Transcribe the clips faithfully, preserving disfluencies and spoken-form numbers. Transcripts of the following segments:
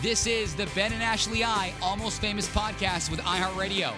This is the Ben and Ashley I Almost Famous podcast with iHeartRadio.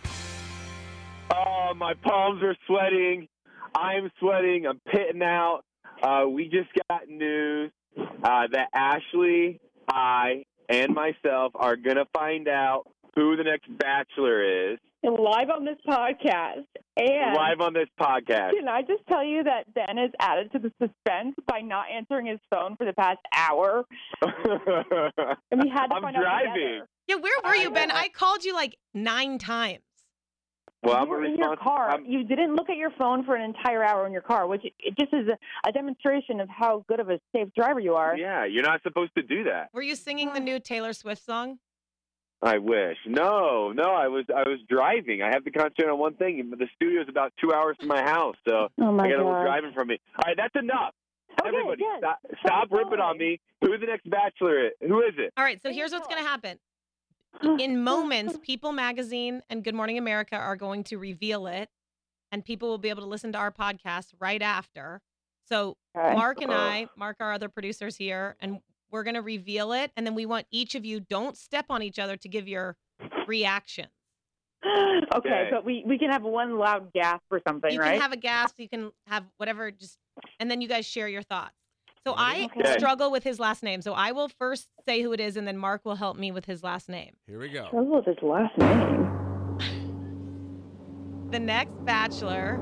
Oh, my palms are sweating. I'm sweating. I'm pitting out. Uh, we just got news uh, that Ashley, I, and myself are going to find out who the next Bachelor is. Live on this podcast. And Live on this podcast. Can I just tell you that Ben has added to the suspense by not answering his phone for the past hour? And we had to I'm find driving. out together. Yeah, where were you, Ben? I called you like nine times. Well, you I'm were a in your respons- car. I'm- You didn't look at your phone for an entire hour in your car, which it just is a, a demonstration of how good of a safe driver you are. Yeah, you're not supposed to do that. Were you singing the new Taylor Swift song? I wish. No, no, I was I was driving. I have to concentrate on one thing. The studio's about two hours from my house, so Oh my I got a little God. driving from me. All right, that's enough. Okay, Everybody, yes. stop, stop Stop ripping on going. me. Who the next Bachelor is? Who is it? All right, so here's what's going to happen. In moments, People Magazine and Good Morning America are going to reveal it, and people will be able to listen to our podcast right after. So Okay. Mark and I, Mark, our other producers here, and we're going to reveal it, and then we want each of you, don't step on each other to give your reaction. okay, Okay. but we, we can have one loud gasp or something, You right? can have a gasp, you can have whatever, just, and then you guys share your thoughts. So I Okay. struggle with his last name. So I will first say who it is, and then Mark will help me with his last name. Here we go. What was his last name? The next Bachelor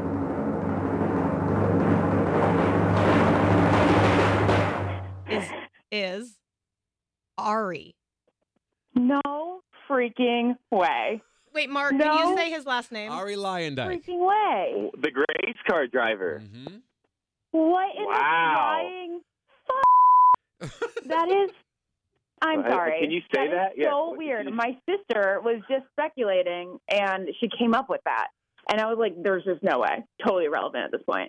is is Ari. No freaking way. Wait, Mark, can No. you say his last name? Ari Lyondike. Freaking way. The race car driver. Mm-hmm. What in Wow. the flying f- That is, I'm Uh, sorry. can you say that? that? Is Yeah. so What- weird. you- My sister was just speculating, and she came up with that. And I was like, there's just no way. Totally irrelevant at this point.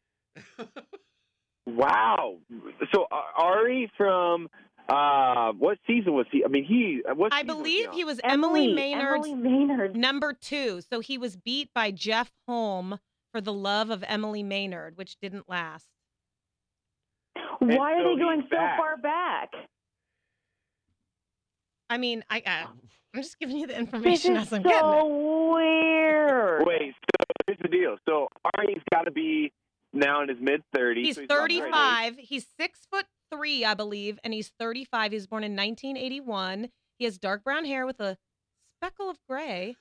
Wow. So uh, Ari from uh, what season was he? I mean, he. What I season was believe on? he was Emily, Maynard's Emily Maynard. number two. So he was beat by Jeff Holm for the love of Emily Maynard, which didn't last. Why And are so they going he's so back. far back? I mean, I uh, I'm just giving you the This information is as I'm getting it. so weird. Wait. So here's the deal. So Ari's got to be now in his mid thirties. He's so about the right age. thirty-five. He's six foot three, I believe, and he's thirty-five. He was born in nineteen eighty-one. He has dark brown hair with a speckle of gray.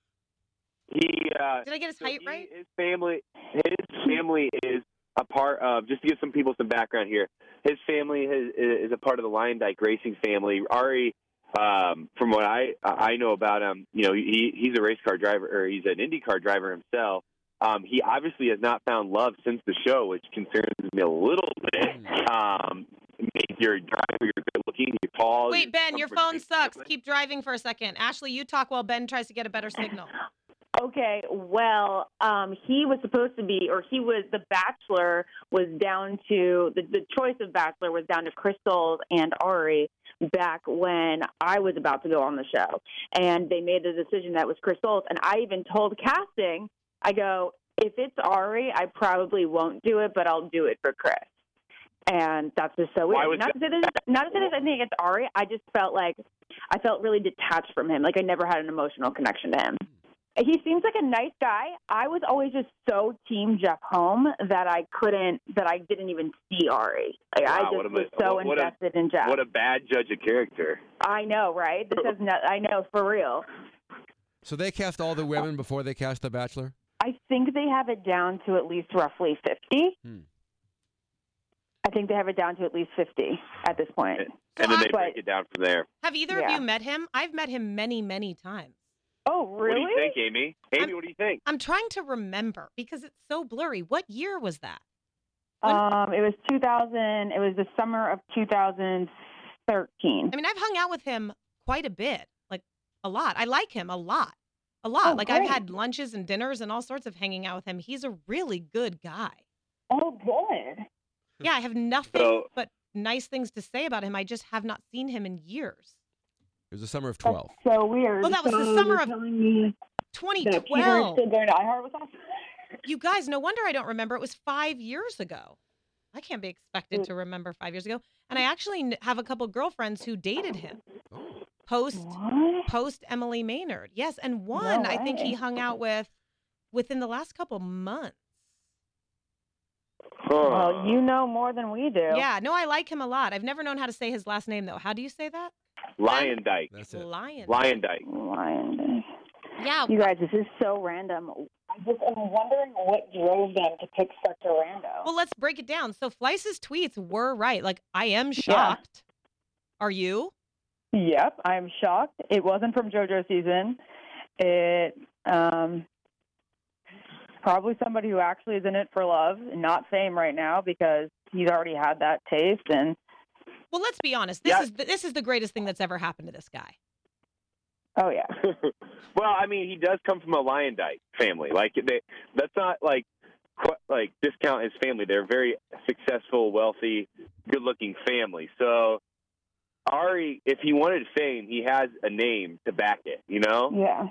He. Uh, Did I get his so height he- right? His family. His family is a part of. Just to give some people some background here. His family is, is a part of the Lyondike Racing family. Ari. Um, from what I I know about him, you know, he he's a race car driver, or he's an Indy car driver himself. Um, he obviously has not found love since the show, which concerns me a little bit. Um, you're a driver, you're good looking, you're tall. Wait, you're Ben, from your a phone great sucks. family. Keep driving for a second. Ashley, you talk while Ben tries to get a better signal. Okay, well, um, he was supposed to be, or he was, the Bachelor was down to, the, the choice of Bachelor was down to Crystal and Ari back when I was about to go on the show. And they made the decision that was Crystal's. And I even told casting, I go, if it's Ari, I probably won't do it, but I'll do it for Chris. And that's just so Why weird. was Not to say that, not to say that I think it's Ari. I just felt like, I felt really detached from him. Like I never had an emotional connection to him. He seems like a nice guy. I was always just so team Jeff Holm that I couldn't, that I didn't even see Ari. Like, I Wow, just what a was mi- so what- what a- invested in Jeff. What a bad judge of character. I know, right? This is not, I know, for real. So they cast all the women before they cast The Bachelor? I think they have it down to at least roughly fifty. Hmm. I think they have it down to at least fifty at this point. And, and then they But- break it down from there. Have either Yeah. of you met him? I've met him many, many times. Oh, really? What do you think, Amy? Amy, I'm- what do you think? I'm trying to remember because it's so blurry. What year was that? When- Um, it was two thousand. It was the summer of two thousand thirteen. I mean, I've hung out with him quite a bit, like a lot. I like him a lot, a lot. Oh, like I've great. had lunches and dinners and all sorts of hanging out with him. He's a really good guy. Oh, good. Yeah, I have nothing So- but nice things to say about him. I just have not seen him in years. It was the summer of That's twelve. so weird. Well, that was the So summer you're of telling me that Peter is twenty twelve. still going to iHeart with us? You guys, no wonder I don't remember. It was five years ago. I can't be expected Mm. to remember five years ago. And I actually kn- have a couple girlfriends who dated him. Post What? post Emily Maynard. Yes, and one No I think he way. hung out with within the last couple months. Huh. Well, you know more than we do. Yeah, no, I like him a lot. I've never known how to say his last name though. How do you say that? Lion Dyke. That's it. Lion. Lion Dyke. Lion. Yeah. You guys, this is so random. I just am wondering what drove them to pick such a rando. Well, let's break it down. So Fleiss's tweets were right. Like, I am shocked. Are you? Yep, I'm shocked. It wasn't from JoJo season. It um probably somebody who actually is in it for love, not fame right now because he's already had that taste. And Well, let's be honest. This Yeah. is the, this is the greatest thing that's ever happened to this guy. oh yeah, Well, I mean, he does come from a Lion Dyke family. Like, they, that's not like qu- like discount his family. They're a very successful, wealthy, good-looking family. So Ari, if he wanted fame, he has a name to back it. You know. yeah.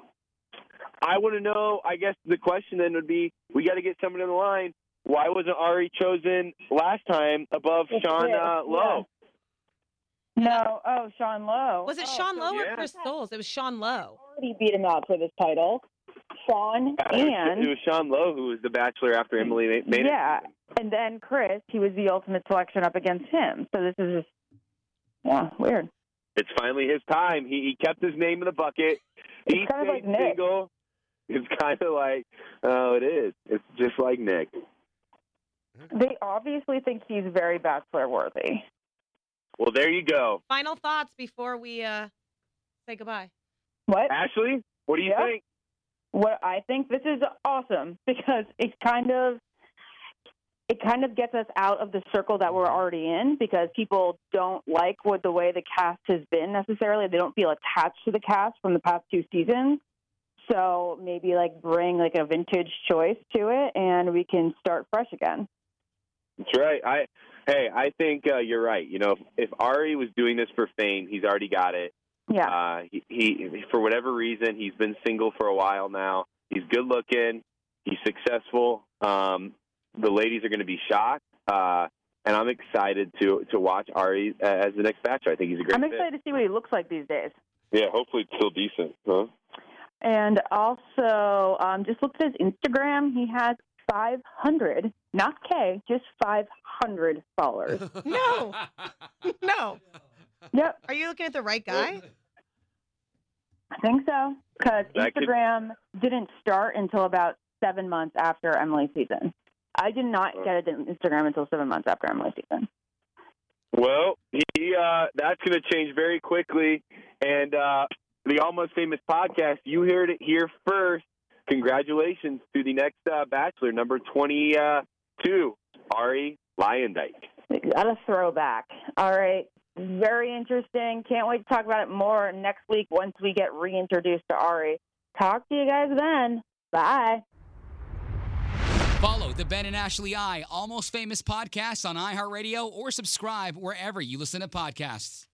I want to know. I guess the question then would be: we got to get someone in the line. Why wasn't Ari chosen last time above It's Sean Chris, uh, Lowe? No, oh Sean Lowe. Was it oh, Sean so Lowe or yeah. Chris Soules? It was Sean Lowe. already beat him out for this title. Sean Uh, it was- and it was Sean Lowe who was the Bachelor after Emily ma- made yeah, it. and then Chris, he was the ultimate selection up against him. So this is just yeah, weird. It's finally his time. He, he kept his name in the bucket. It's He kind of stayed like Nick. single. It's kind of like, oh, it is. It's just like Nick. They obviously think he's very bachelor worthy. Well, there you go. Final thoughts before we uh, say goodbye. What? Ashley, what do you Yeah. think? What I think this is awesome because it kind of it kind of gets us out of the circle that we're already in because people don't like what the way the cast has been necessarily. They don't feel attached to the cast from the past two seasons. So maybe like bring like a vintage choice to it and we can start fresh again. That's right. I Hey, I think uh, you're right. You know, if, if Ari was doing this for fame, he's already got it. Yeah. Uh, he, he, for whatever reason, he's been single for a while now. He's good looking. He's successful. Um, the ladies are going to be shocked. Uh, and I'm excited to to watch Ari uh, as the next Bachelor. I think he's a great I'm fit. excited to see what he looks like these days. Yeah, hopefully it's still decent. Huh? And also, um, just looked at his Instagram. He has five hundred, not K, just five hundred followers. No. No. Yep, Are you looking at the right guy? I think so. Because That could- Instagram didn't start until about seven months after Emily's season. I did not get an Instagram until seven months after Emily's season. Well, he uh, that's going to change very quickly. And uh, the Almost Famous podcast, you heard it here first. Congratulations to the next uh, Bachelor, number twenty-two, Ari Lyondike. Got a throwback. All right. Very interesting. Can't wait to talk about it more next week once we get reintroduced to Ari. Talk to you guys then. Bye. Follow the Ben and Ashley I Almost Famous podcast on iHeartRadio or subscribe wherever you listen to podcasts.